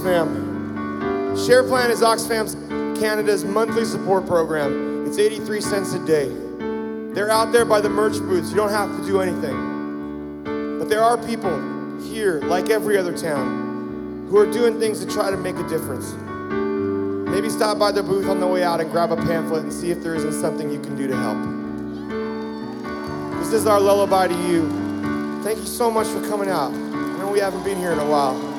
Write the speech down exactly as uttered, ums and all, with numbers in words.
Oxfam. SharePlan is Oxfam's Canada's monthly support program. It's eighty-three cents a day. They're out there by the merch booths. You don't have to do anything. But there are people here, like every other town, who are doing things to try to make a difference. Maybe stop by the booth on the way out and grab a pamphlet and see if there isn't something you can do to help. This is our lullaby to you. Thank you so much for coming out. I know we haven't been here in a while.